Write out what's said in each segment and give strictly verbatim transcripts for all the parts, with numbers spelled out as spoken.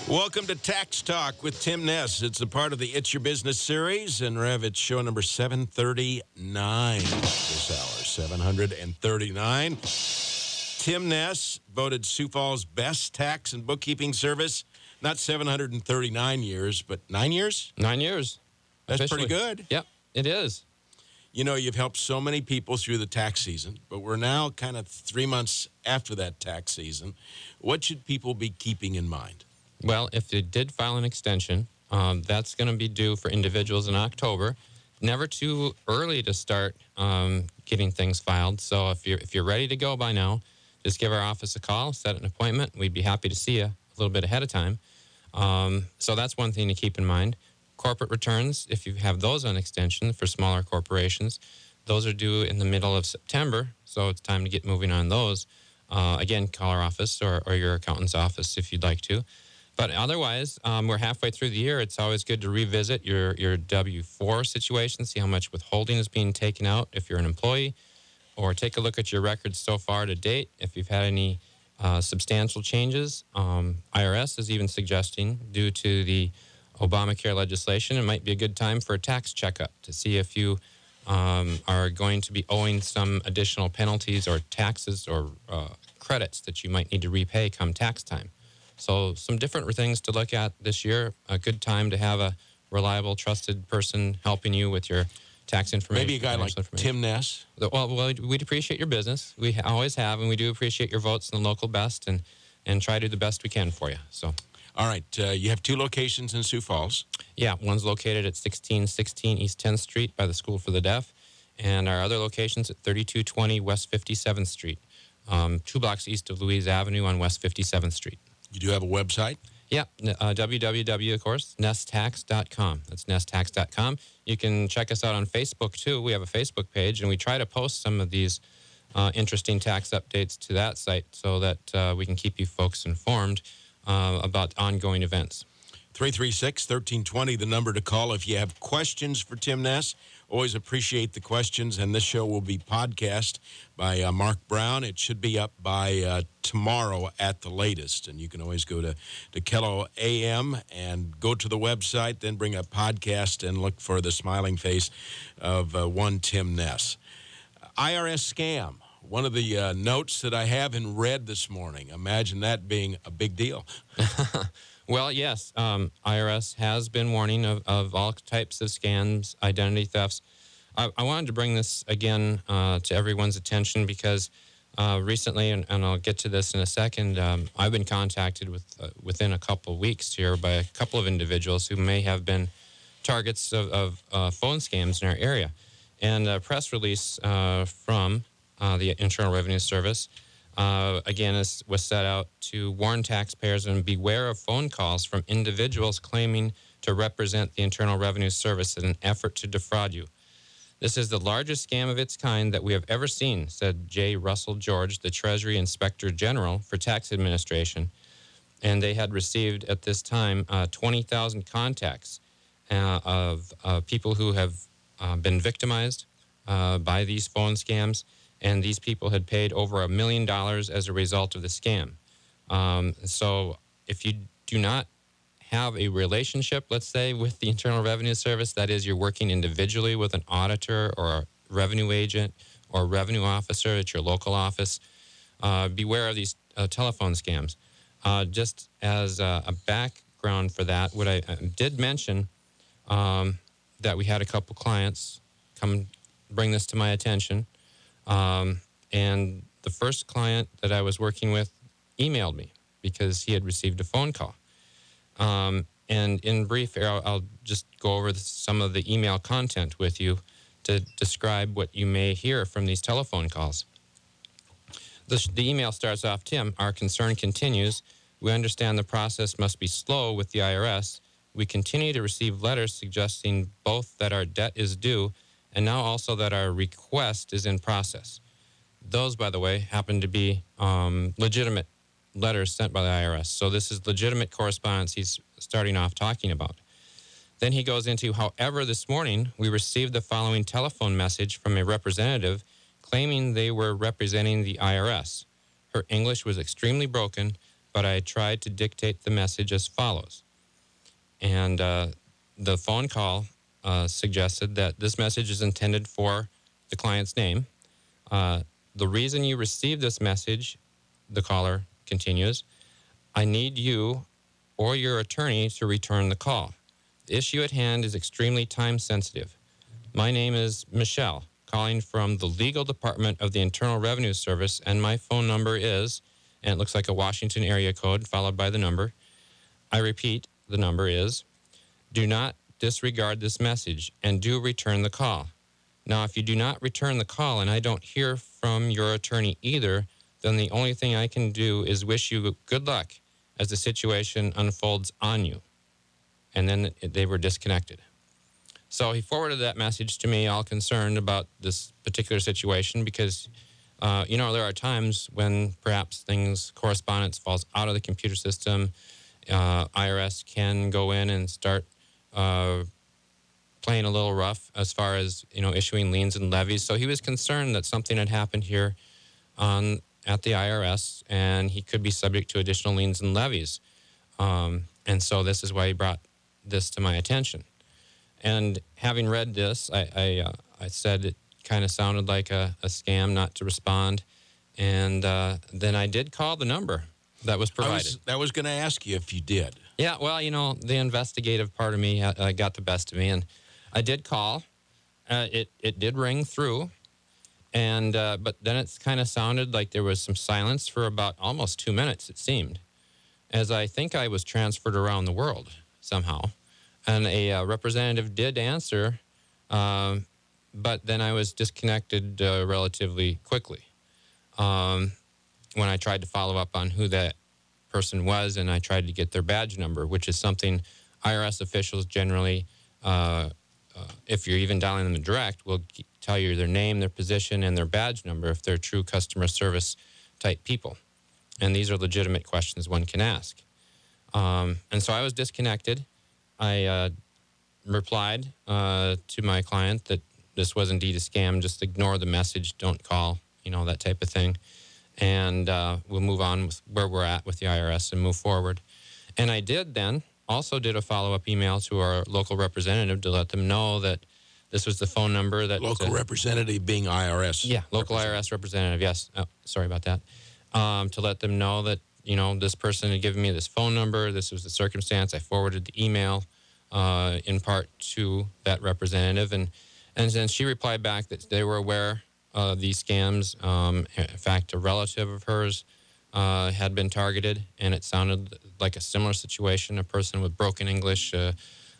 Welcome to Tax Talk with Tim Ness. It's a part of the It's Your Business series, and Rev, it's show number seven thirty-nine this hour, seven thirty-nine. Tim Ness voted Sioux Falls' best tax and bookkeeping service. Not seven hundred thirty-nine years, but nine years? Nine years. That's officially. pretty good. Yep, it is. You know, you've helped so many people through the tax season, but we're now kind of three months after that tax season. What should people be keeping in mind? Well, if they did file an extension, um, that's going to be due for individuals in October. Never too early to start um, getting things filed. So if you're if you're ready to go by now, just give our office a call, set an appointment. We'd be happy to see you a little bit ahead of time. Um, so that's one thing to keep in mind. Corporate returns, if you have those on extension for smaller corporations, those are due in the middle of September. So it's time to get moving on those. Uh, again, call our office or, or your accountant's office if you'd like to. But otherwise, um, we're halfway through the year. It's always good to revisit your, your W four situation, see how much withholding is being taken out if you're an employee, or take a look at your records so far to date if you've had any uh, substantial changes. Um, I R S is even suggesting, due to the Obamacare legislation, it might be a good time for a tax checkup to see if you um, are going to be owing some additional penalties or taxes or uh, credits that you might need to repay come tax time. So some different things to look at this year. A good time to have a reliable, trusted person helping you with your tax information. Maybe a guy like Tim Ness. Well, well, we'd appreciate your business. We always have, and we do appreciate your votes in the local best, and, and try to do the best we can for you. So, all right. Uh, you have two locations in Sioux Falls. Yeah, one's located at sixteen sixteen East tenth Street by the School for the Deaf, and our other location's at thirty-two twenty West fifty-seventh Street, um, two blocks east of Louise Avenue on West fifty-seventh Street. You do have a website? Yeah, uh, w w w, of course, nest tax dot com. That's nest tax dot com. You can check us out on Facebook, too. We have a Facebook page, and we try to post some of these uh, interesting tax updates to that site so that uh, we can keep you folks informed uh, about ongoing events. three three six, one three two zero, the number to call if you have questions for Tim Ness. Always appreciate the questions, and this show will be podcast by uh, Mark Brown. It should be up by uh, tomorrow at the latest, and you can always go to, to Kello A M and go to the website, then bring up podcast and look for the smiling face of uh, one Tim Ness. I R S scam, one of the uh, notes that I have in red this morning. Imagine that being a big deal. Well, yes, um, I R S has been warning of, of all types of scams, identity thefts. I, I wanted to bring this again uh, to everyone's attention because uh, recently, and, and I'll get to this in a second, um, I've been contacted with uh, within a couple of weeks here by a couple of individuals who may have been targets of, of uh, phone scams in our area. And a press release uh, from uh, the Internal Revenue Service Uh, again, this was set out to warn taxpayers and beware of phone calls from individuals claiming to represent the Internal Revenue Service in an effort to defraud you. This is the largest scam of its kind that we have ever seen, said J. Russell George, the Treasury Inspector General for Tax Administration. And they had received at this time uh, twenty thousand contacts uh, of uh, people who have uh, been victimized uh, by these phone scams. And these people had paid over a million dollars as a result of the scam. Um, so if you do not have a relationship, let's say, with the Internal Revenue Service, that is, you're working individually with an auditor or a revenue agent or a revenue officer at your local office, uh, beware of these uh, telephone scams. Uh, just as a, a background for that, what I, I did mention um, that we had a couple clients come bring this to my attention. Um, and the first client that I was working with emailed me because he had received a phone call. Um, and in brief, I'll, I'll just go over the, some of the email content with you to describe what you may hear from these telephone calls. The, the email starts off, Tim, our concern continues. We understand the process must be slow with the I R S. We continue to receive letters suggesting both that our debt is due and now also that our request is in process. Those, by the way, happen to be um, legitimate letters sent by the I R S. So this is legitimate correspondence he's starting off talking about. Then he goes into, however, this morning we received the following telephone message from a representative claiming they were representing the I R S. Her English was extremely broken. but I tried to dictate the message as follows. And uh, the phone call uh, suggested that this message is intended for the client's name. Uh, the reason you received this message, the caller continues, I need you or your attorney to return the call. The issue at hand is extremely time sensitive. My name is Michelle, calling from the legal department of the Internal Revenue Service, and my phone number is, and it looks like a Washington area code followed by the number. I repeat, the number is, do not disregard this message and do return the call. Now, if you do not return the call and I don't hear from your attorney either, then the only thing I can do is wish you good luck as the situation unfolds on you. And then they were disconnected. So he forwarded that message to me, all concerned about this particular situation because, uh, you know, there are times when perhaps things, correspondence falls out of the computer system. Uh, I R S can go in and start uh, playing a little rough as far as, you know, issuing liens and levies. So he was concerned that something had happened here on at the I R S and he could be subject to additional liens and levies. Um, and so this is why he brought this to my attention. And having read this, I I, uh, I said it kind of sounded like a, a scam not to respond. And uh, then I did call the number that was provided. I was, I was going to ask you if you did. Yeah, well, you know, the investigative part of me uh, got the best of me. And I did call. Uh, it, it did ring through. And uh, but then it's kind of sounded like there was some silence for about almost two minutes, it seemed, as I think I was transferred around the world somehow. And a uh, representative did answer, um, but then I was disconnected uh, relatively quickly um, when I tried to follow up on who that person was, and I tried to get their badge number, which is something I R S officials generally, uh, uh, if you're even dialing them direct, will g- tell you their name, their position, and their badge number if they're true customer service type people. And these are legitimate questions one can ask. Um, and so I was disconnected. I uh, replied uh, to my client that this was indeed a scam. Just ignore the message. Don't call, you know, that type of thing. And uh, we'll move on with where we're at with the I R S and move forward. And I did then, also did a follow-up email to our local representative to let them know that this was the phone number that... Local uh, representative being I R S. Yeah, local I R S representative, yes. Oh, sorry about that. Um, to let them know that, you know, this person had given me this phone number. This was the circumstance. I forwarded the email uh, in part to that representative. And, and then she replied back that they were aware of these scams. Um, in fact, a relative of hers uh, had been targeted, and it sounded like a similar situation, a person with broken English uh,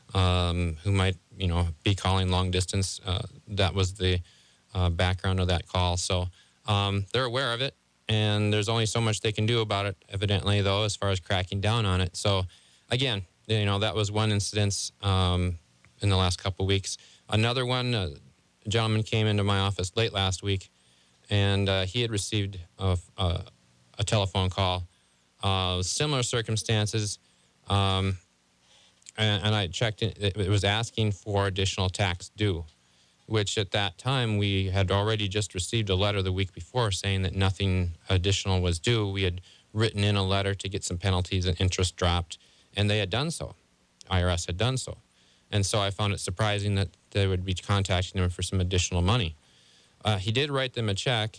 um, who might, you know, be calling long distance. Uh, that was the uh, background of that call. So um, they're aware of it. And there's only so much they can do about it, evidently, though, as far as cracking down on it. So, again, you know, that was one incident um, in the last couple of weeks. Another one, uh, a gentleman came into my office late last week, and uh, he had received a, a, a telephone call. Uh, similar circumstances, um, and, and I checked, it, it was asking for additional tax due, which at that time we had already just received a letter the week before saying that nothing additional was due. We had written in a letter to get some penalties and interest dropped, and they had done so. I R S had done so. And so I found it surprising that they would be contacting them for some additional money. Uh, he did write them a check,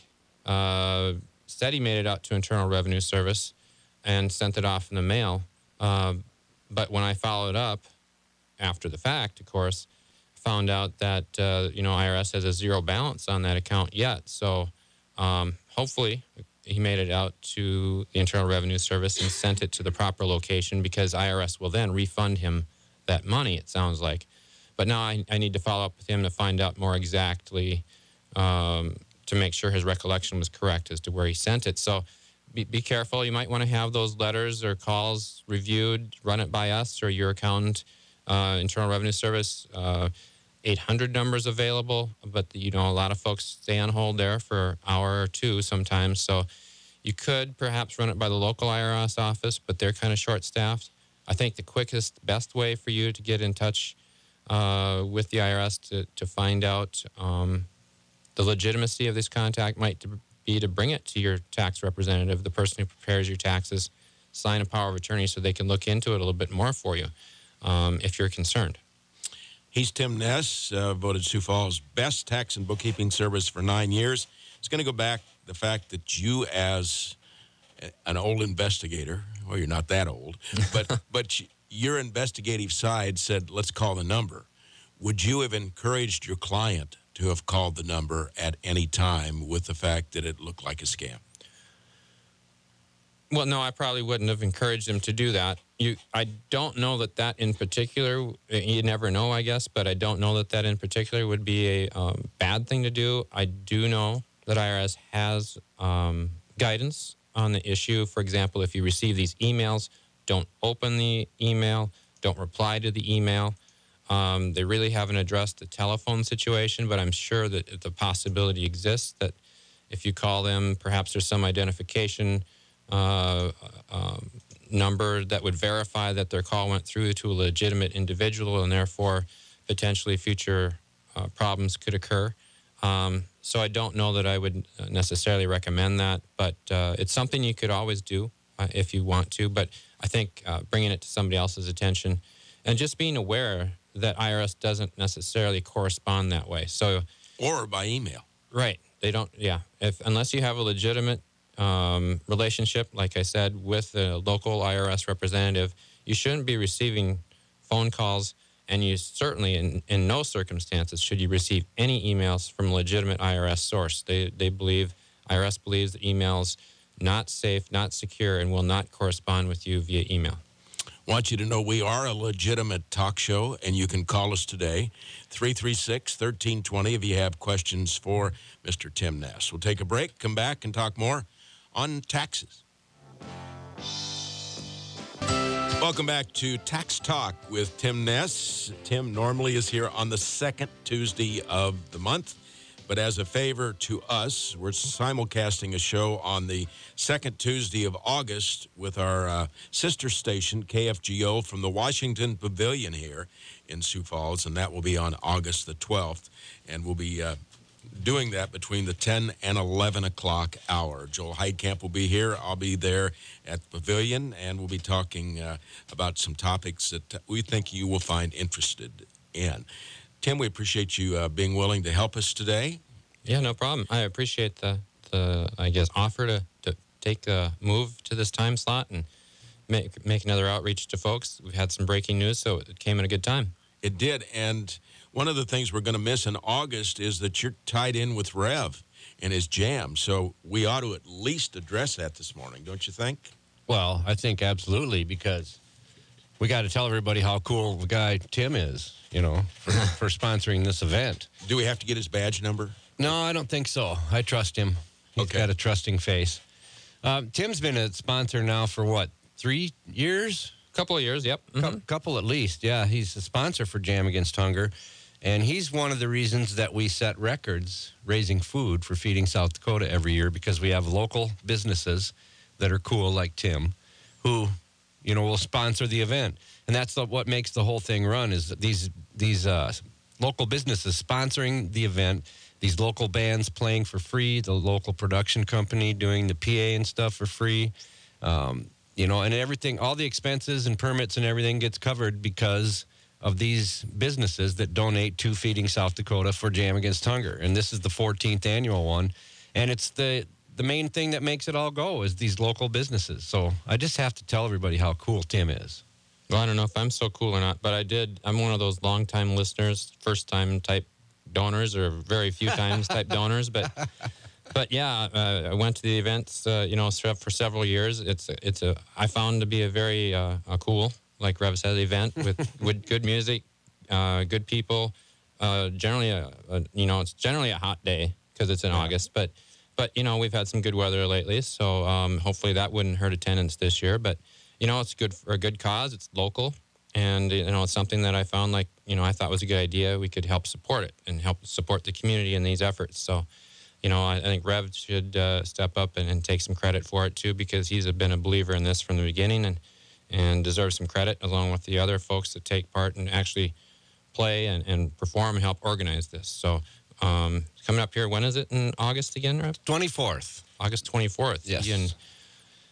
uh, said he made it out to Internal Revenue Service and sent it off in the mail. Uh, but when I followed up after the fact, of course, found out that, uh, you know, I R S has a zero balance on that account yet. So um, hopefully he made it out to the Internal Revenue Service and sent it to the proper location, because I R S will then refund him that money, it sounds like. But now I, I need to follow up with him to find out more exactly, um, to make sure his recollection was correct as to where he sent it. So be, be careful. You might want to have those letters or calls reviewed, run it by us or your accountant, uh, Internal Revenue Service. Uh, eight hundred numbers available, but, you know, a lot of folks stay on hold there for an hour or two sometimes. So you could perhaps run it by the local I R S office, but they're kind of short-staffed. I think the quickest, best way for you to get in touch uh, with the I R S to, to find out um, the legitimacy of this contact might to be to bring it to your tax representative, the person who prepares your taxes, sign a power of attorney so they can look into it a little bit more for you um, if you're concerned. He's Tim Ness, uh, voted Sioux Falls' best tax and bookkeeping service for nine years. It's going to go back the fact that you, as an old investigator, well, you're not that old, but but your investigative side said, let's call the number. Would you have encouraged your client to have called the number at any time with the fact that it looked like a scam? Well, no, I probably wouldn't have encouraged them to do that. You, I don't know that that in particular, you never know, I guess, but I don't know that that in particular would be a um, bad thing to do. I do know that I R S has um, guidance on the issue. For example, if you receive these emails, don't open the email, don't reply to the email. Um, they really haven't addressed the telephone situation, but I'm sure that the possibility exists that if you call them, perhaps there's some identification uh, um, number that would verify that their call went through to a legitimate individual, and therefore potentially future uh, problems could occur. Um, so I don't know that I would necessarily recommend that, but uh, it's something you could always do uh, if you want to. But I think uh, bringing it to somebody else's attention and just being aware that I R S doesn't necessarily correspond that way. So, or by email. Right. They don't, yeah. If unless you have a legitimate um, relationship, like I said, with a local I R S representative, you shouldn't be receiving phone calls, and you certainly, in, in no circumstances, should you receive any emails from a legitimate I R S source. They, they believe, I R S believes that emails not safe, not secure, and will not correspond with you via email. Want you to know we are a legitimate talk show, and you can call us today, three three six, one three two zero, if you have questions for Mister Tim Ness. We'll take a break, come back, and talk more on taxes. Welcome back to Tax Talk with Tim Ness. Tim normally is here on the second Tuesday of the month, but as a favor to us, we're simulcasting a show on the second Tuesday of August with our uh, sister station, K F G O, from the Washington Pavilion here in Sioux Falls, and that will be on August the twelfth, and we'll be uh, doing that between the ten and eleven o'clock hour. Joel Heidkamp will be here. I'll be there at the Pavilion, and we'll be talking uh, about some topics that we think you will find interested in. Tim, we appreciate you uh, being willing to help us today. Yeah, no problem. I appreciate the, the I guess, offer to, to take a move to this time slot and make, make another outreach to folks. We've had some breaking news, so it came at a good time. It did, and one of the things we're going to miss in August is that you're tied in with Rev and his jam, so we ought to at least address that this morning, don't you think? Well, I think absolutely, because we got to tell everybody how cool the guy Tim is, you know, for, for sponsoring this event. Do we have to get his badge number? No, I don't think so. I trust him. He's Okay. got a trusting face. Um, Tim's been a sponsor now for, what, three years? Couple of years, yep. A Mm-hmm. couple at least, yeah. He's a sponsor for Jam Against Hunger, and he's one of the reasons that we set records raising food for Feeding South Dakota every year, because we have local businesses that are cool like Tim who, you know, will sponsor the event. And that's the, what makes the whole thing run, is that these, these uh, local businesses sponsoring the event, these local bands playing for free, the local production company doing the P A and stuff for free. Um, You know, and everything, all the expenses and permits and everything gets covered because of these businesses that donate to Feeding South Dakota for Jam Against Hunger. And this is the fourteenth annual one. And it's the the main thing that makes it all go is these local businesses. So I just have to tell everybody how cool Tim is. Well, I don't know if I'm so cool or not, but I did. I'm one of those long-time listeners, first-time type donors, or very few times type donors. But, but yeah, uh, I went to the events, uh, you know, for several years. It's it's a I found to be a very uh, a cool, like Rev said, event with with good music, uh, good people. Uh, generally, a, a you know, it's generally a hot day because it's in yeah. August, but. But, you know, we've had some good weather lately, so um, hopefully that wouldn't hurt attendance this year. But, you know, it's good for a good cause. It's local. And, you know, it's something that I found like, you know, I thought was a good idea. We could help support it and help support the community in these efforts. So, you know, I, I think Rev should uh, step up and, and take some credit for it, too, because he's been a believer in this from the beginning and, and deserves some credit, along with the other folks that take part and actually play and, and perform and help organize this. So, Um, coming up here, when is it in August again, Rev? twenty-fourth. August twenty-fourth. Yes. And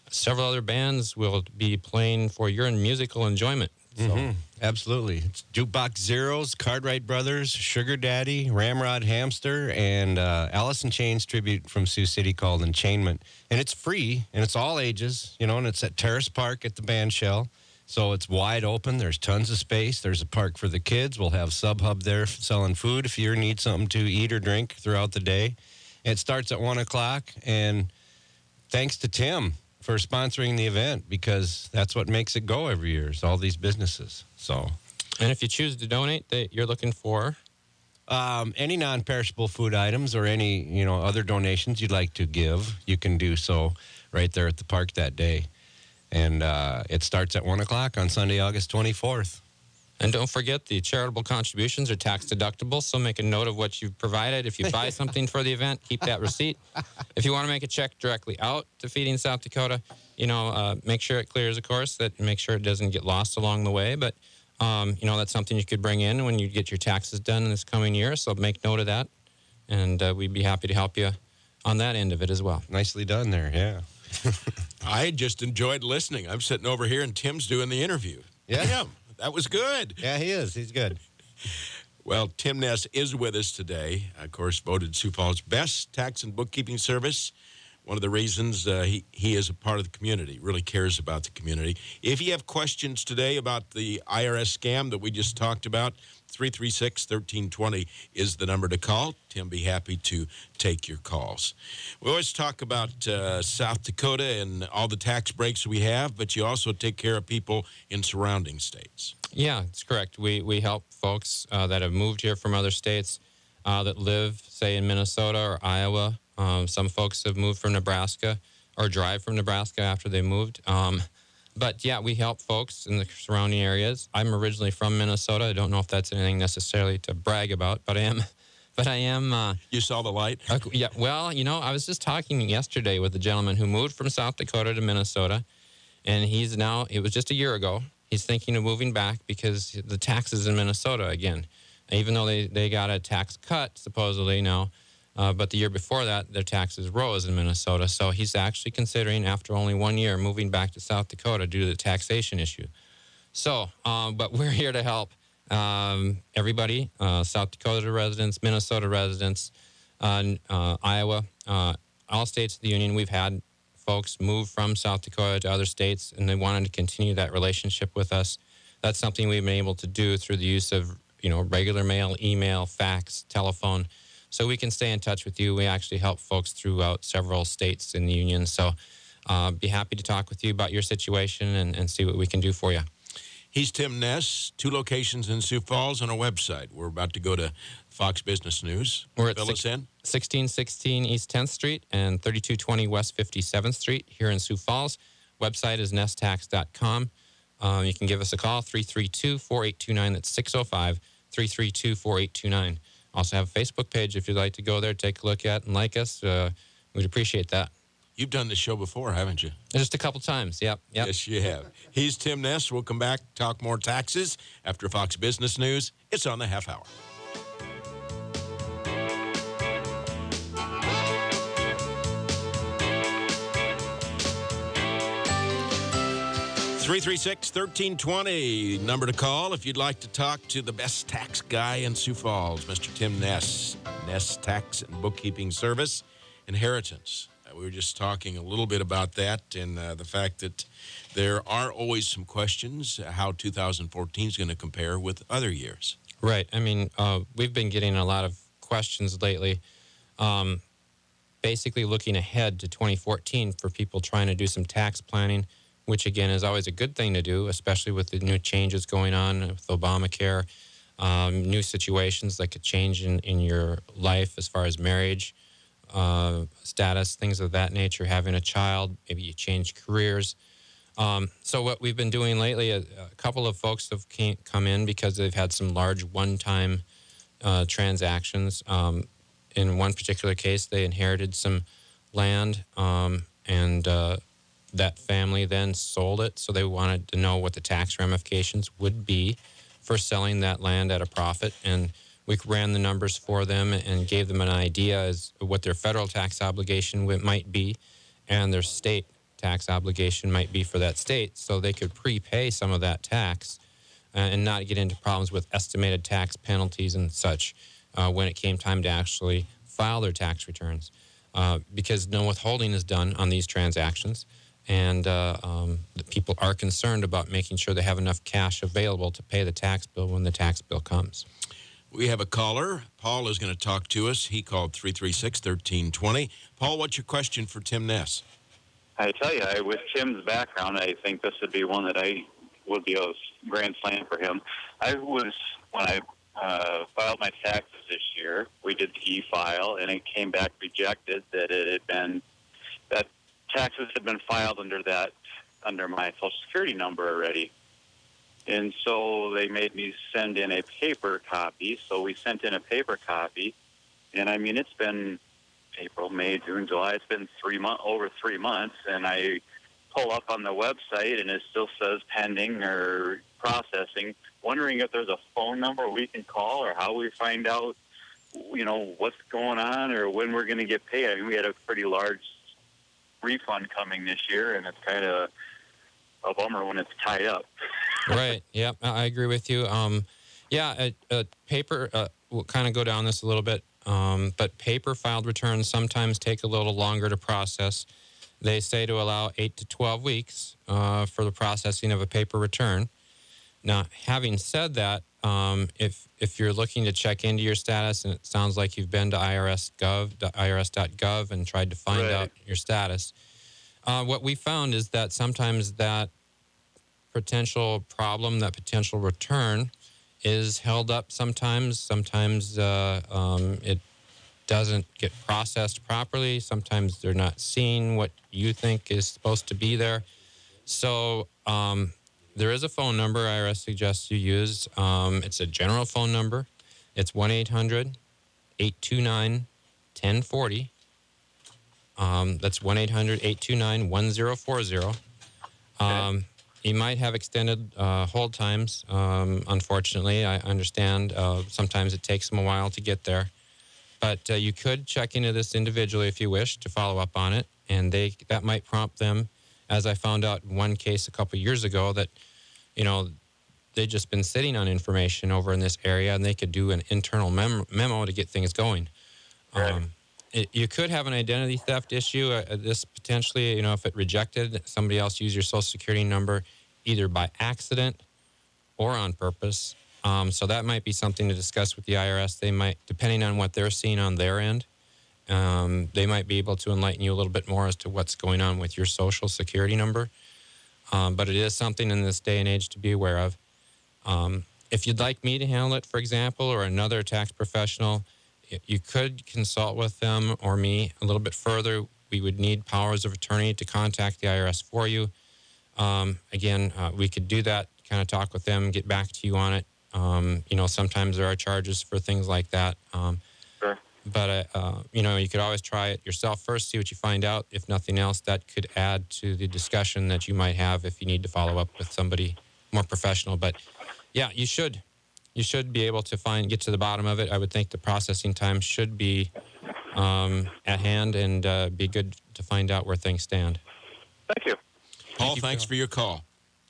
several other bands will be playing for your musical enjoyment. So. Mm-hmm. Absolutely. It's Jukebox Zeros, Cartwright Brothers, Sugar Daddy, Ramrod Hamster, and uh, Alice in Chains tribute from Sioux City called Enchainment. And it's free, and it's all ages, you know, and it's at Terrace Park at the band shell. So it's wide open. There's tons of space. There's a park for the kids. We'll have SubHub there selling food if you need something to eat or drink throughout the day. It starts at one o'clock, and thanks to Tim for sponsoring the event, because that's what makes it go every year, is all these businesses. So, and if you choose to donate, that you're looking for um, any non-perishable food items or any, you know, other donations you'd like to give, you can do so right there at the park that day. And uh, it starts at one o'clock on Sunday, August twenty-fourth. And don't forget, the charitable contributions are tax deductible, so make a note of what you've provided. If you buy something for the event, keep that receipt. If you want to make a check directly out to Feeding South Dakota, you know, uh, make sure it clears, of course, that make sure it doesn't get lost along the way. But, um, you know, that's something you could bring in when you get your taxes done in this coming year, so make note of that. And uh, we'd be happy to help you on that end of it as well. Nicely done there, yeah. I just enjoyed listening. I'm sitting over here, and Tim's doing the interview. Yeah. Tim, that was good. Yeah, he is. He's good. Well, Tim Ness is with us today. Of course, voted Sioux Falls best tax and bookkeeping service. One of the reasons uh, he, he is a part of the community, really cares about the community. If you have questions today about the I R S scam that we just talked about, three three six, one three two zero is the number to call. Tim be happy to take your calls. We always talk about uh, South Dakota and all the tax breaks we have, but you also take care of people in surrounding states. Yeah, that's correct. We we help folks uh, that have moved here from other states uh, that live, say, in Minnesota or Iowa. Um, some folks have moved from Nebraska or drive from Nebraska after they moved. Um, but, yeah, we help folks in the surrounding areas. I'm originally from Minnesota. I don't know if that's anything necessarily to brag about, but I am. But I am. Uh, you saw the light? Uh, yeah, well, you know, I was just talking yesterday with a gentleman who moved from South Dakota to Minnesota, and he's now, it was just a year ago, he's thinking of moving back because the taxes in Minnesota again, even though they, they got a tax cut supposedly now, uh, but the year before that, their taxes rose in Minnesota. So he's actually considering, after only one year, moving back to South Dakota due to the taxation issue. So, um, but we're here to help um, everybody, uh, South Dakota residents, Minnesota residents, uh, uh, Iowa, uh, all states of the union. We've had folks move from South Dakota to other states, and they wanted to continue that relationship with us. That's something we've been able to do through the use of, you know, regular mail, email, fax, telephone, so we can stay in touch with you. We actually help folks throughout several states in the union. So uh, be happy to talk with you about your situation and, and see what we can do for you. He's Tim Ness, two locations in Sioux Falls on a website. We're about to go to Fox Business News. We're at Fill us in. sixteen sixteen East tenth Street and thirty-two twenty West fifty-seventh Street here in Sioux Falls. Website is nest tax dot com. Um, you can give us a call, three three two, four eight two nine. That's six oh five, three three two, four eight two nine. Also have a Facebook page if you'd like to go there, take a look at and like us. Uh, we'd appreciate that. You've done this show before, haven't you? Just a couple times, yep. yep. Yes, you have. He's Tim Ness. We'll come back, talk more taxes after Fox Business News. It's on the half hour. three three six, one three two zero, number to call if you'd like to talk to the best tax guy in Sioux Falls, Mister Tim Ness, Ness Tax and Bookkeeping Service, Inheritance. Uh, we were just talking a little bit about that and uh, the fact that there are always some questions how two thousand fourteen is going to compare with other years. Right. I mean, uh, we've been getting a lot of questions lately, um, basically looking ahead to twenty fourteen for people trying to do some tax planning, which, again, is always a good thing to do, especially with the new changes going on with Obamacare, um, new situations that could change in, in your life as far as marriage, uh, status, things of that nature, having a child, maybe you change careers. Um, so what we've been doing lately, a, a couple of folks have came, come in because they've had some large one-time uh, transactions. Um, in one particular case, they inherited some land um, and uh, that family then sold it, so they wanted to know what the tax ramifications would be for selling that land at a profit. And we ran the numbers for them and gave them an idea as to what their federal tax obligation might be and their state tax obligation might be for that state, so they could prepay some of that tax uh, and not get into problems with estimated tax penalties and such uh, when it came time to actually file their tax returns. Uh, because no withholding is done on these transactions, and uh, um, the people are concerned about making sure they have enough cash available to pay the tax bill when the tax bill comes. We have a caller. Paul is going to talk to us. He called three three six, one three two zero. Paul, what's your question for Tim Ness? I tell you, I, with Tim's background, I think this would be one that I would be a grand slam for him. I was, when I uh, filed my taxes this year, we did the e-file, and it came back rejected that it had been, that taxes had been filed under that, under my Social Security number already. And so they made me send in a paper copy. So we sent in a paper copy. And I mean, it's been April, May, June, July. It's been three months, over three months. And I pull up on the website and it still says pending or processing, wondering if there's a phone number we can call or how we find out, you know, what's going on or when we're going to get paid. I mean, we had a pretty large refund coming this year, and it's kind of a bummer when it's tied up. Right. Yeah, I agree with you. Um, yeah, a, a paper, uh, we'll kind of go down this a little bit, um, but paper filed returns sometimes take a little longer to process. They say to allow eight to twelve weeks uh, for the processing of a paper return. Now, having said that, um, if if you're looking to check into your status, and it sounds like you've been to I R S Gov, I R S dot gov, and tried to find Right. out your status, uh, what we found is that sometimes that potential problem, that potential return, is held up sometimes. Sometimes uh, um, it doesn't get processed properly. Sometimes they're not seeing what you think is supposed to be there. So um, there is a phone number I R S suggests you use. Um, it's a general phone number. It's one eight hundred, eight two nine, one zero four zero. Um, that's one eight hundred, eight two nine, one zero four zero. Um, you might have extended uh, hold times, um, unfortunately. I understand uh, sometimes it takes them a while to get there. But uh, you could check into this individually if you wish to follow up on it, and they that might prompt them, as I found out in one case a couple of years ago, that, you know, they've just been sitting on information over in this area, and they could do an internal mem- memo to get things going. Right. Um, it, you could have an identity theft issue. Uh, this potentially, you know, if it rejected, somebody else used your Social Security number either by accident or on purpose. Um, so that might be something to discuss with the I R S. They might, depending on what they're seeing on their end, um, they might be able to enlighten you a little bit more as to what's going on with your Social Security number. Um, but it is something in this day and age to be aware of. Um, if you'd like me to handle it, for example, or another tax professional, you could consult with them or me a little bit further. We would need powers of attorney to contact the I R S for you. Um, again, uh, we could do that, kind of talk with them, get back to you on it. Um, you know, sometimes there are charges for things like that. Um, Sure. But, uh, uh, you know, you could always try it yourself first, see what you find out. If nothing else, that could add to the discussion that you might have if you need to follow up with somebody more professional. But, yeah, you should. You should be able to find, get to the bottom of it. I would think the processing time should be um, at hand and uh, be good to find out where things stand. Thank you. Paul, you, thanks Phil. for your call.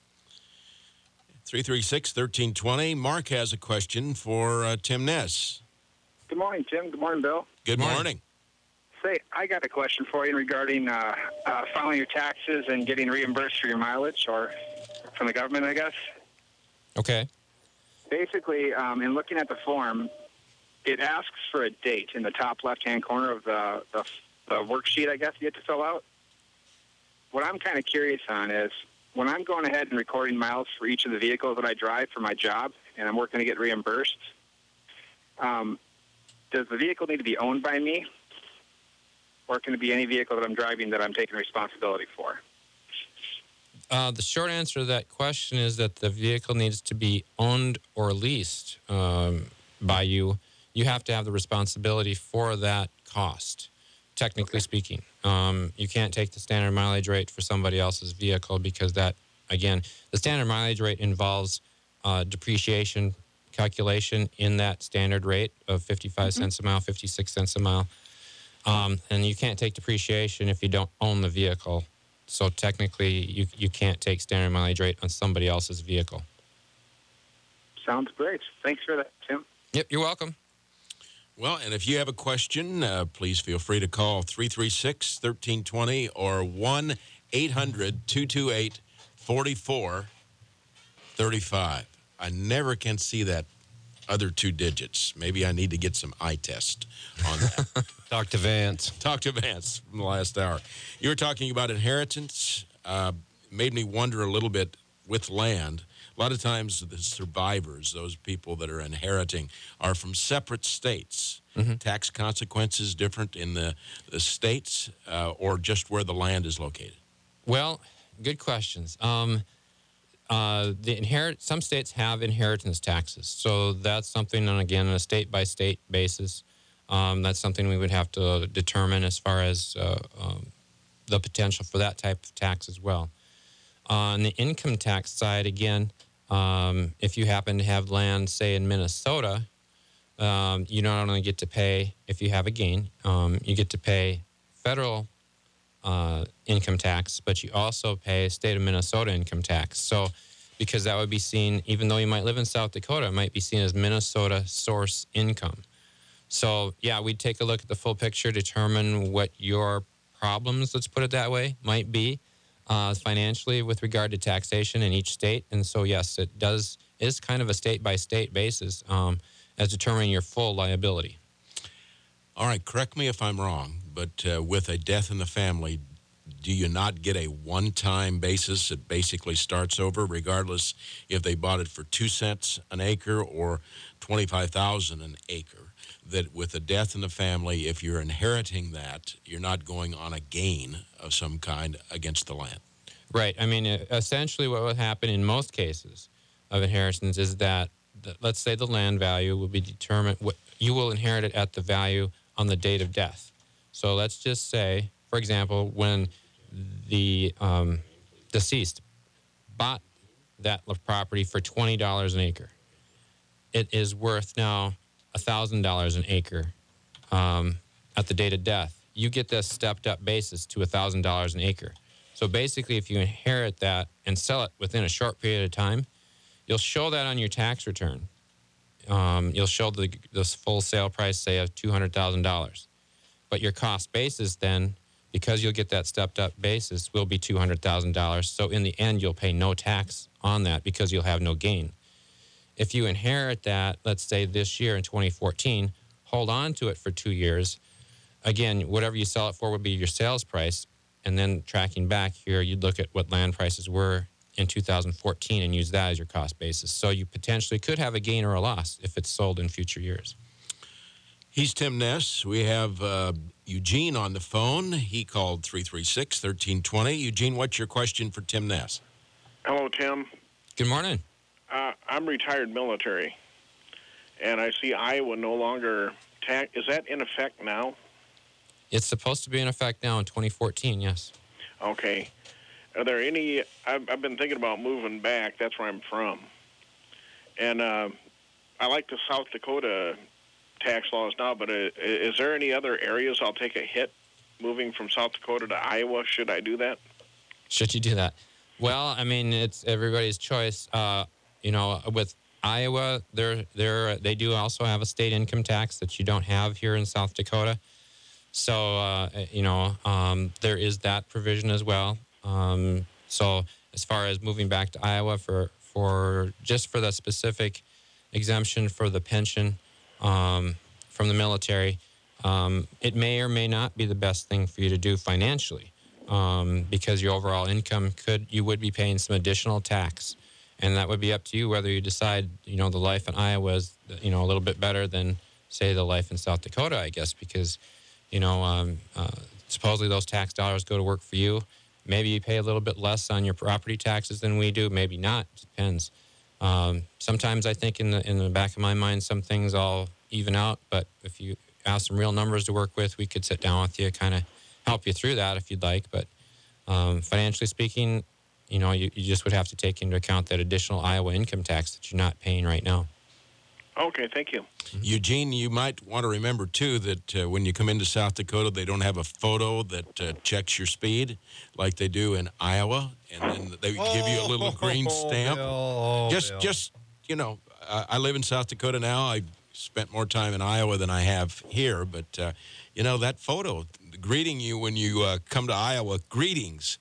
three three six, one three two zero. Mark has a question for uh, Tim Ness. Good morning, Tim. Good morning, Bill. Good Morning. morning. Say, I got a question for you regarding uh, uh, filing your taxes and getting reimbursed for your mileage, or from the government, I guess. Okay. Basically, um, in looking at the form, it asks for a date in the top left-hand corner of the, the, the worksheet, I guess, you have to fill out. What I'm kind of curious on is, when I'm going ahead and recording miles for each of the vehicles that I drive for my job, and I'm working to get reimbursed, um, does the vehicle need to be owned by me? Or can it be any vehicle that I'm driving that I'm taking responsibility for? Uh, the short answer to that question is that the vehicle needs to be owned or leased um, by you. You have to have the responsibility for that cost, technically Okay. speaking. Um, you can't take the standard mileage rate for somebody else's vehicle because that, again, the standard mileage rate involves uh, depreciation calculation in that standard rate of fifty-five Mm-hmm. cents a mile, fifty-six cents a mile. Um, and you can't take depreciation if you don't own the vehicle so technically, you you can't take standard mileage rate on somebody else's vehicle. Sounds great. Thanks for that, Tim. Yep, you're welcome. Well, and if you have a question, uh, please feel free to call three three six, one three two zero or one eight hundred, two two eight, four four three five. I never can see that other two digits. Maybe I need to get some eye test on that. Talk to Vance. Talk to Vance from the last hour. You were talking about inheritance. Uh, made me wonder a little bit with land. A lot of times the survivors, those people that are inheriting, are from separate states. Mm-hmm. Tax consequences different in the, the states uh, or just where the land is located? Well, good questions. Um, uh, the inherit some states have inheritance taxes, so that's something, and again, on a state-by-state basis, um, that's something we would have to determine as far as uh, um, the potential for that type of tax as well. On the income tax side, again, um, if you happen to have land, say, in Minnesota, um, you not only get to pay, if you have a gain, um, you get to pay federal uh, income tax, but you also pay state of Minnesota income tax. So, because that would be seen, even though you might live in South Dakota, it might be seen as Minnesota source income. So, yeah, we'd take a look at the full picture, determine what your problems, let's put it that way, might be. Uh, financially with regard to taxation in each state. And so, yes, it does is kind of a state-by-state basis um, as determining your full liability. All right, correct me if I'm wrong, but uh, with a death in the family, do you not get a one-time basis? It basically starts over regardless if they bought it for two cents an acre or twenty-five thousand dollars an acre. That with a death in the family, if you're inheriting that, you're not going on a gain of some kind against the land. Right. I mean, essentially what would happen in most cases of inheritance is that, the, let's say the land value will be determined, what, you will inherit it at the value on the date of death. So let's just say, for example, when the um, deceased bought that property for twenty dollars an acre, it is worth now one thousand dollars an acre um, at the date of death. You get this stepped up basis to one thousand dollars an acre. So basically, if you inherit that and sell it within a short period of time, you'll show that on your tax return. Um, you'll show the this full sale price, say, of two hundred thousand dollars. But your cost basis then, because you'll get that stepped up basis, will be two hundred thousand dollars. So in the end, you'll pay no tax on that because you'll have no gain. If you inherit that, let's say this year in twenty fourteen, hold on to it for two years. Again, whatever you sell it for would be your sales price. And then tracking back here, you'd look at what land prices were in two thousand fourteen and use that as your cost basis. So you potentially could have a gain or a loss if it's sold in future years. He's Tim Ness. We have uh, Eugene on the phone. He called three three six, one three two zero. Eugene, what's your question for Tim Ness? Hello, Tim. Good morning. Uh, I'm retired military, and I see Iowa no longer tax. Is that in effect now? It's supposed to be in effect now in twenty fourteen, yes. Okay. Are there any, I've, I've been thinking about moving back. That's where I'm from. And uh, I like the South Dakota tax laws now, but uh, is there any other areas I'll take a hit moving from South Dakota to Iowa? Should I do that? Should you do that? Well, I mean, it's everybody's choice. Uh, you know, with Iowa, they're, they're, they do also have a state income tax that you don't have here in South Dakota. So, uh, you know, um, there is that provision as well. Um, so as far as moving back to Iowa for, for just for the specific exemption for the pension um, from the military, um, it may or may not be the best thing for you to do financially um, because your overall income could, you would be paying some additional tax. And that would be up to you whether you decide, you know, the life in Iowa is, you know, a little bit better than, say, the life in South Dakota, I guess, because You know, um, uh, supposedly those tax dollars go to work for you. Maybe you pay a little bit less on your property taxes than we do. Maybe not. It depends. Um, sometimes I think in the in the back of my mind, some things all even out. But if you have some real numbers to work with, we could sit down with you, kind of help you through that if you'd like. But um, financially speaking, you know, you, you just would have to take into account that additional Iowa income tax that you're not paying right now. Okay, thank you. Eugene, you might want to remember, too, that uh, when you come into South Dakota, they don't have a photo that uh, checks your speed like they do in Iowa, and then they give you a little green stamp. Bill, oh, just, Bill. just you know, I, I live in South Dakota now. I spent more time in Iowa than I have here, but, uh, you know, that photo greeting you when you uh, come to Iowa, greetings.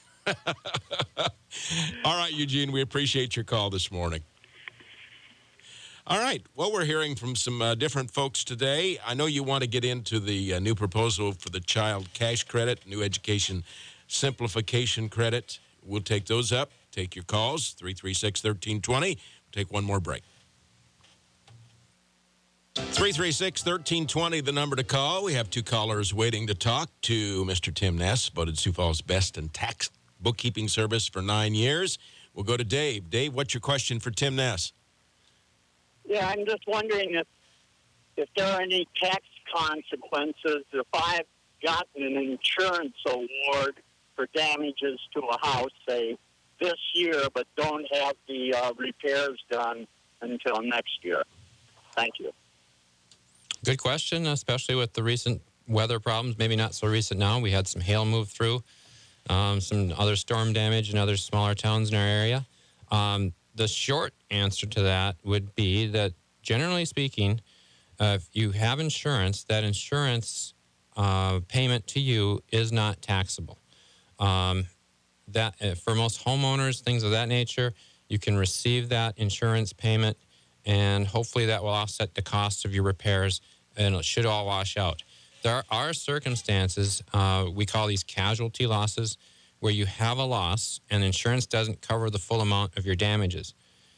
All right, Eugene, we appreciate your call this morning. All right. Well, we're hearing from some uh, different folks today. I know you want to get into the uh, new proposal for the child cash credit, new education simplification credit. We'll take those up. Take your calls, three three six, one three two zero. We'll take one more break. three three six, one three two zero, the number to call. We have two callers waiting to talk to Mister Tim Ness, voted Sioux Falls Best in Tax Bookkeeping Service for nine years. We'll go to Dave. Dave, what's your question for Tim Ness? Yeah, I'm just wondering if if there are any tax consequences if I've gotten an insurance award for damages to a house, say, this year, but don't have the uh, repairs done until next year. Thank you. Good question, especially with the recent weather problems. Maybe not so recent now. We had some hail move through, um, some other storm damage in other smaller towns in our area. Um, the short answer to that would be that, generally speaking, uh, if you have insurance, that insurance uh, payment to you is not taxable. Um, that uh, for most homeowners, things of that nature, you can receive that insurance payment, and hopefully that will offset the cost of your repairs, and it should all wash out. There are circumstances, uh, we call these casualty losses, where you have a loss and insurance doesn't cover the full amount of your damages.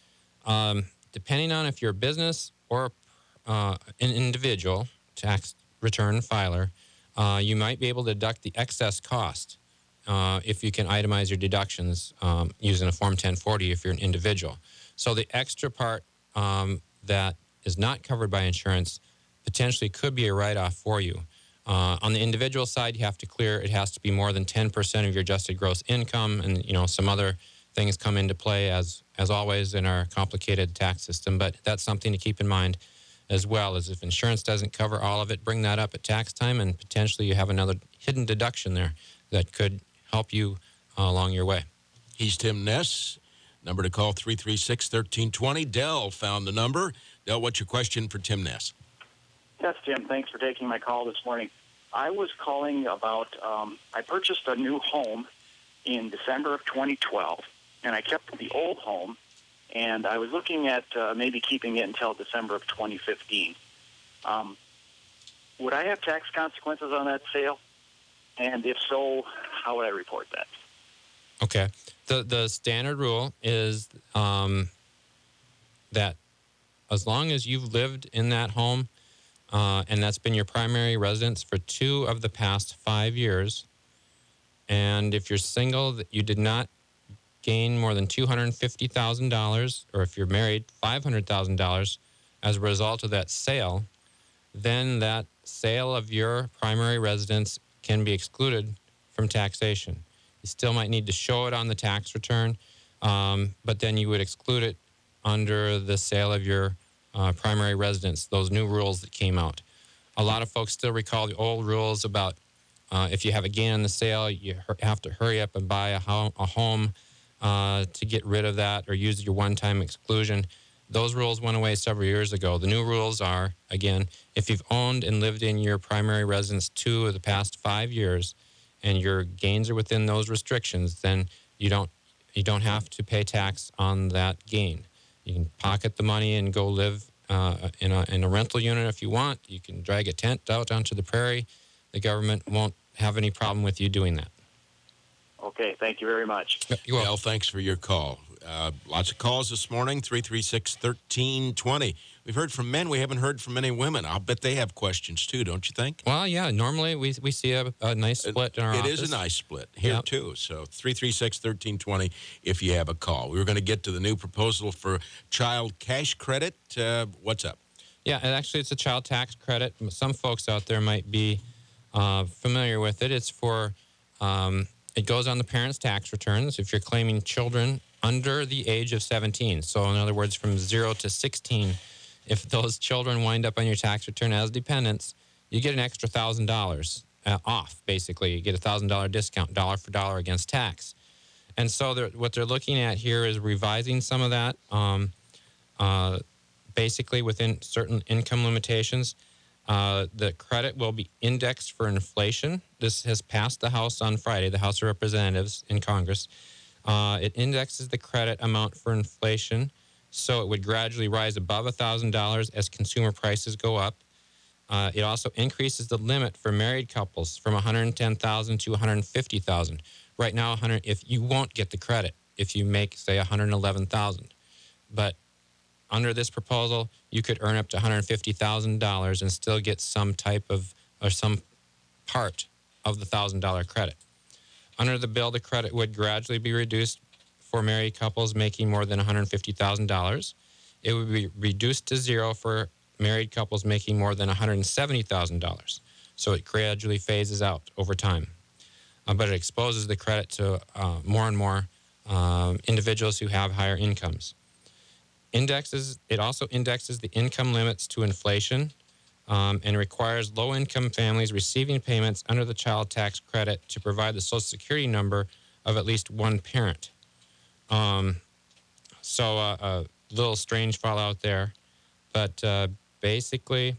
Um, depending on if you're a business or uh, an individual tax return filer, uh, you might be able to deduct the excess cost uh, if you can itemize your deductions um, using a Form ten forty if you're an individual. So the extra part um, that is not covered by insurance potentially could be a write-off for you. Uh, on the individual side, you have to clear, it has to be more than ten percent of your adjusted gross income, and, you know, some other things come into play as, as always in our complicated tax system. But that's something to keep in mind as well, as if insurance doesn't cover all of it, bring that up at tax time, and potentially you have another hidden deduction there that could help you uh, along your way. He's Tim Ness. Number to call, three three six, one three two zero. Dell found the number. Dell, what's your question for Tim Ness? Yes, Jim. Thanks for taking my call this morning. I was calling about, um, I purchased a new home in December of twenty twelve, and I kept the old home, and I was looking at uh, maybe keeping it until December of twenty fifteen. Um, would I have tax consequences on that sale? And if so, how would I report that? Okay. The the standard rule is um, that as long as you've lived in that home, Uh, and that's been your primary residence for two of the past five years. And if you're single, that you did not gain more than two hundred fifty thousand dollars, or if you're married, five hundred thousand dollars as a result of that sale, then that sale of your primary residence can be excluded from taxation. You still might need to show it on the tax return, um, but then you would exclude it under the sale of your Uh, primary residence, those new rules that came out. A lot of folks still recall the old rules about uh, if you have a gain on the sale, you have to hurry up and buy a, ho- a home uh, to get rid of that or use your one-time exclusion. Those rules went away several years ago. The new rules are, again, if you've owned and lived in your primary residence two of the past five years and your gains are within those restrictions, then you don't you don't have to pay tax on that gain. You can pocket the money and go live uh, in, a, in a rental unit if you want. You can drag a tent out onto the prairie. The government won't have any problem with you doing that. Okay, thank you very much. You're welcome. Well, thanks for your call. Uh, lots of calls this morning, three three six, one three two zero. We've heard from men. We haven't heard from any women. I'll bet they have questions, too, don't you think? Well, yeah, normally we we see a, a nice split in our It office. is a nice split here, Yep. too. So three three six, one three two zero if you have a call. We were going to get to the new proposal for child cash credit. Uh, what's up? Yeah, and actually it's a child tax credit. Some folks out there might be uh, familiar with it. It's for, um, it goes on the parents' tax returns if you're claiming children under the age of seventeen. So in other words, from zero to sixteen if those children wind up on your tax return as dependents, you get an extra one thousand dollars uh, off, basically. You get a one thousand dollars discount, dollar for dollar against tax. And so they're, what they're looking at here is revising some of that, um, uh, basically within certain income limitations. Uh, the credit will be indexed for inflation. This has passed the House on Friday, the House of Representatives in Congress. Uh, it indexes the credit amount for inflation, so it would gradually rise above one thousand dollars as consumer prices go up. Uh, it also increases the limit for married couples from one hundred ten thousand dollars to one hundred fifty thousand dollars. Right now, one hundred if you won't get the credit if you make, say, one hundred eleven thousand dollars. But under this proposal, you could earn up to one hundred fifty thousand dollars and still get some type of, or some part of the one thousand dollars credit. Under the bill, the credit would gradually be reduced for married couples making more than one hundred fifty thousand dollars. It would be reduced to zero for married couples making more than one hundred seventy thousand dollars. So it gradually phases out over time. Uh, but it exposes the credit to uh, more and more um, individuals who have higher incomes. Indexes, it also indexes the income limits to inflation um, and requires low-income families receiving payments under the child tax credit to provide the Social Security number of at least one parent. Um, so uh, a little strange fallout there. But uh, basically,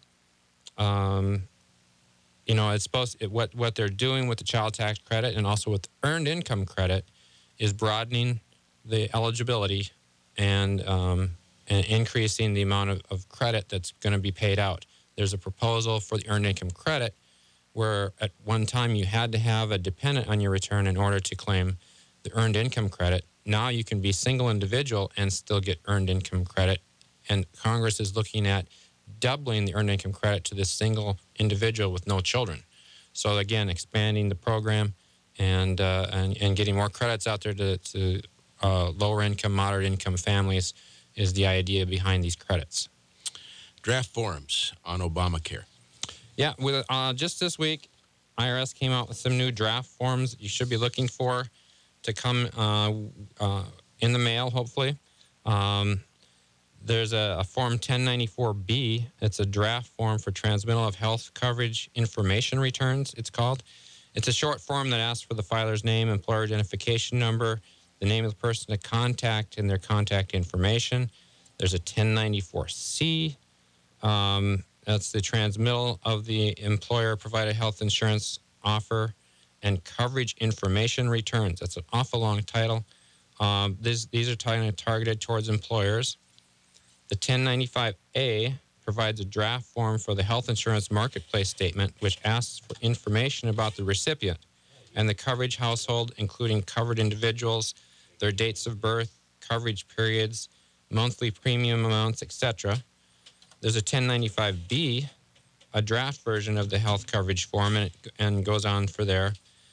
um, you know, it's supposed it, what what they're doing with the child tax credit and also with the earned income credit is broadening the eligibility and um, and increasing the amount of, of credit that's going to be paid out. There's a proposal for the earned income credit where at one time you had to have a dependent on your return in order to claim the earned income credit. Now you can be single individual and still get earned income credit. And Congress is looking at doubling the earned income credit to this single individual with no children. So again, expanding the program and uh, and, and getting more credits out there to, to uh, lower income, moderate income families is the idea behind these credits. Draft forms on Obamacare. Yeah, with uh, just this week, I R S came out with some new draft forms that you should be looking for to come uh, uh, in the mail, hopefully. Um, there's a, a Form ten ninety-four B. It's a draft form for transmittal of health coverage information returns, it's called. It's a short form that asks for the filer's name, employer identification number, the name of the person to contact, and their contact information. There's a ten ninety-four C. Um, that's the transmittal of the employer-provided health insurance offer and coverage information returns. That's an awful long title. Um, this, these are targeted towards employers. The ten ninety-five A provides a draft form for the health insurance marketplace statement, which asks for information about the recipient and the coverage household, including covered individuals, their dates of birth, coverage periods, monthly premium amounts, et cetera. There's a ten ninety-five B, a draft version of the health coverage form, and, it, and goes on for there.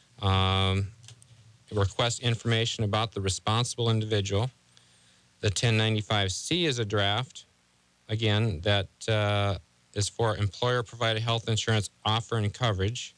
Um, it requests information about the responsible individual. The ten ninety-five C is a draft, again, that uh, is for employer-provided health insurance offer and coverage.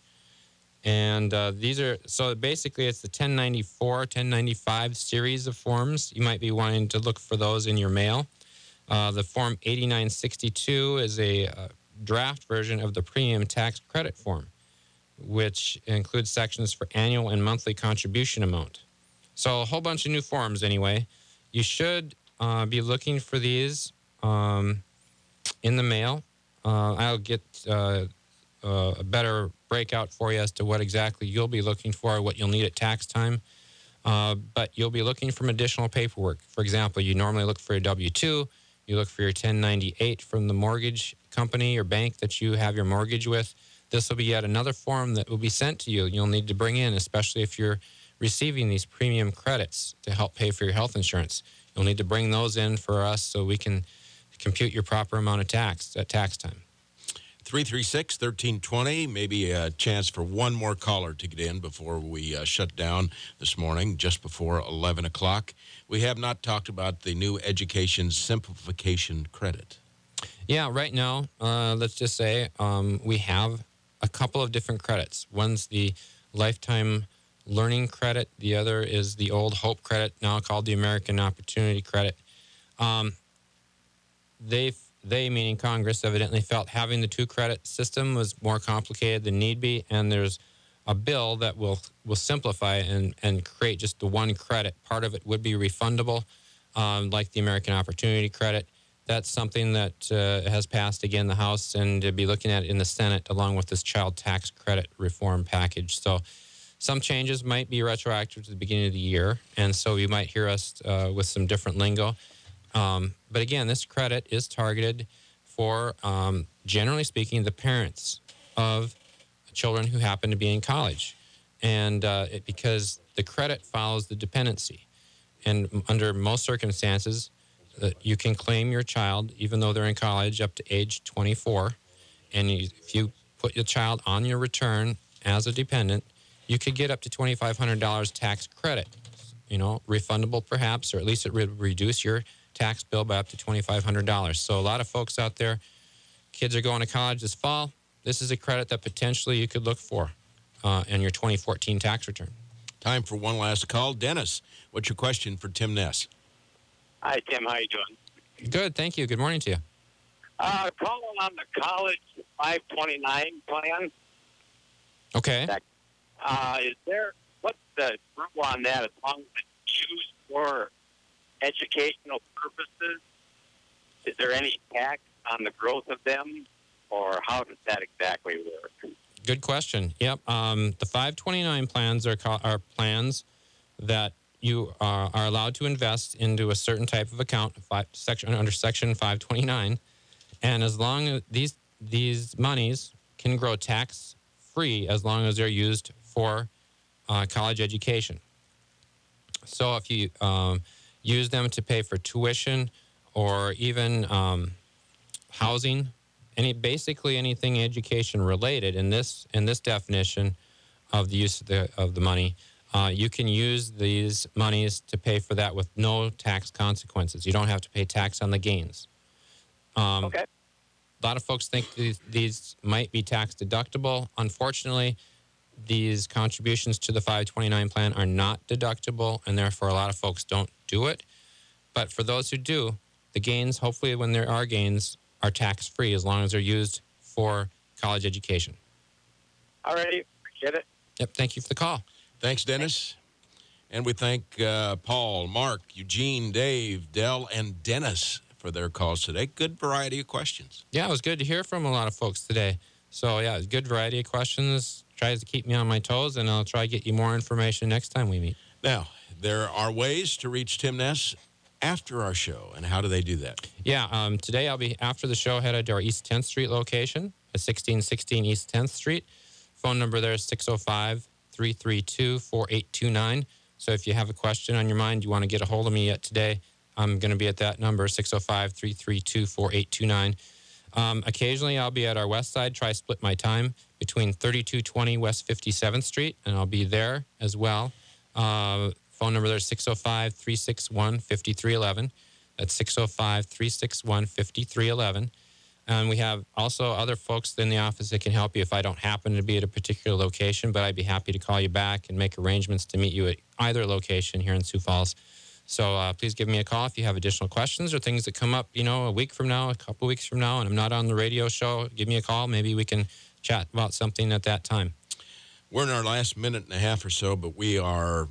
And uh, these are, so basically it's the ten ninety-four, ten ninety-five series of forms. You might be wanting to look for those in your mail. Uh, the Form eighty-nine sixty-two is a uh, draft version of the premium tax credit form, which includes sections for annual and monthly contribution amount. So a whole bunch of new forms anyway. You should uh, be looking for these um, in the mail. Uh, I'll get uh, uh, a better breakout for you as to what exactly you'll be looking for, what you'll need at tax time. Uh, but you'll be looking for additional paperwork. For example, you normally look for a W two. You look for your ten ninety-eight from the mortgage company or bank that you have your mortgage with. This will be yet another form that will be sent to you. You'll need to bring in, especially if you're receiving these premium credits to help pay for your health insurance. You'll need to bring those in for us so we can compute your proper amount of tax at tax time. three three six, one three two zero, maybe a chance for one more caller to get in before we uh, shut down this morning, just before eleven o'clock. We have not talked about the new education simplification credit. Yeah, right now, uh, let's just say um, we have a couple of different credits. One's the lifetime learning credit. The other is the old HOPE credit, now called the American Opportunity Credit. Um, they've they, meaning Congress, evidently felt having the two credit system was more complicated than need be, and there's a bill that will will simplify and, and create just the one credit. Part of it would be refundable, um, like the American Opportunity Credit. That's something that uh, has passed again the House, and to be looking at it in the Senate along with this child tax credit reform package. So some changes might be retroactive to the beginning of the year, and so you might hear us uh, with some different lingo. Um, but again, this credit is targeted for, um, generally speaking, the parents of children who happen to be in college. And uh, it, because the credit follows the dependency. And under most circumstances, uh, you can claim your child, even though they're in college, up to age twenty-four. And you, if you put your child on your return as a dependent, you could get up to twenty-five hundred dollars tax credit. You know, refundable perhaps, or at least it would reduce your tax bill by up to twenty-five hundred dollars. So a lot of folks out there, kids are going to college this fall. This is a credit that potentially you could look for uh, in your twenty fourteen tax return. Time for one last call. Dennis, what's your question for Tim Ness? Hi, Tim. How you doing? Good, thank you. Good morning to you. Uh, calling on the college five twenty-nine plan. Okay. Uh, is there, what's the rule on that as long as it's used for educational purposes? Is there any tax on the growth of them, or how does that exactly work? Good question. Yep. Um, the five twenty-nine plans are co- are plans that you are, are allowed to invest into a certain type of account, five, section under Section five twenty-nine, and as long as these these monies can grow tax free as long as they're used for uh, college education. So if you um, use them to pay for tuition or even um, housing, any basically anything education related in this in this definition of the use of the of the money, uh, you can use these monies to pay for that with no tax consequences. You don't have to pay tax on the gains. Um, okay. A lot of folks think these, these might be tax deductible. Unfortunately, these contributions to the five twenty-nine plan are not deductible, and therefore a lot of folks don't do it. But for those who do, the gains, hopefully when there are gains, are tax-free as long as they're used for college education. All righty. Appreciate it. Yep. Thank you for the call. Thanks, Dennis. And we thank uh, Paul, Mark, Eugene, Dave, Dell, and Dennis for their calls today. Good variety of questions. Yeah, it was good to hear from a lot of folks today. So, yeah, it's a good variety of questions. Tries to keep me on my toes, and I'll try to get you more information next time we meet. Now, there are ways to reach Tim Ness after our show, and how do they do that? Yeah, um, today I'll be, after the show, headed to our East tenth Street location at sixteen sixteen East tenth Street. Phone number there is six oh five, three three two, four eight two nine. So if you have a question on your mind, you want to get a hold of me yet today, I'm going to be at that number, six oh five, three three two, four eight two nine. Um, occasionally, I'll be at our west side, try to split my time between thirty-two twenty West fifty-seventh Street, and I'll be there as well. Uh, phone number there is six oh five, three six one, five three one one. That's six oh five, three six one, five three one one. And we have also other folks in the office that can help you if I don't happen to be at a particular location, but I'd be happy to call you back and make arrangements to meet you at either location here in Sioux Falls. So uh, please give me a call if you have additional questions or things that come up, you know, a week from now, a couple weeks from now, and I'm not on the radio show. Give me a call. Maybe we can chat about something at that time. We're in our last minute and a half or so, but we are,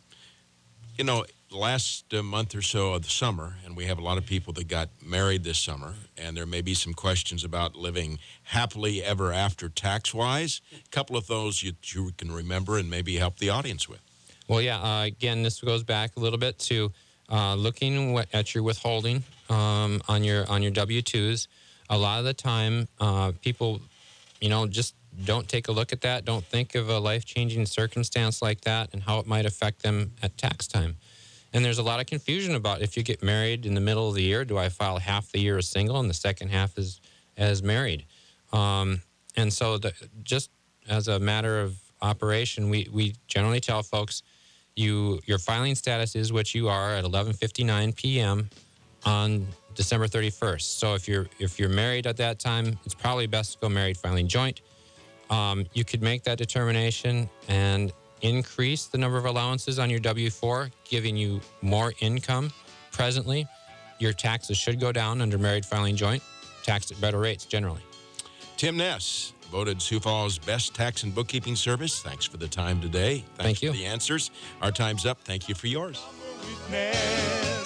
you know, the last uh, month or so of the summer, and we have a lot of people that got married this summer, and there may be some questions about living happily ever after tax-wise. A couple of those you, you can remember and maybe help the audience with. Well, yeah, uh, again, this goes back a little bit to uh, looking at your withholding um, on your on your W two's. A lot of the time, uh, people, you know, just don't take a look at that, don't think of a life-changing circumstance like that and how it might affect them at tax time. And there's a lot of confusion about if you get married in the middle of the year, do I file half the year as single and the second half as, as married? Um, and so the, just as a matter of operation, we, we generally tell folks, You, your filing status is what you are at eleven fifty-nine p.m. on December thirty-first. So if you're if you're married at that time, it's probably best to go married filing joint. Um, you could make that determination and increase the number of allowances on your W four, giving you more income presently. Your taxes should go down under married filing joint. taxed at better rates generally. Tim Ness, voted Sioux Falls' best tax and bookkeeping service. Thanks for the time today. Thanks Thank you. for the answers. Our time's up. Thank you for yours.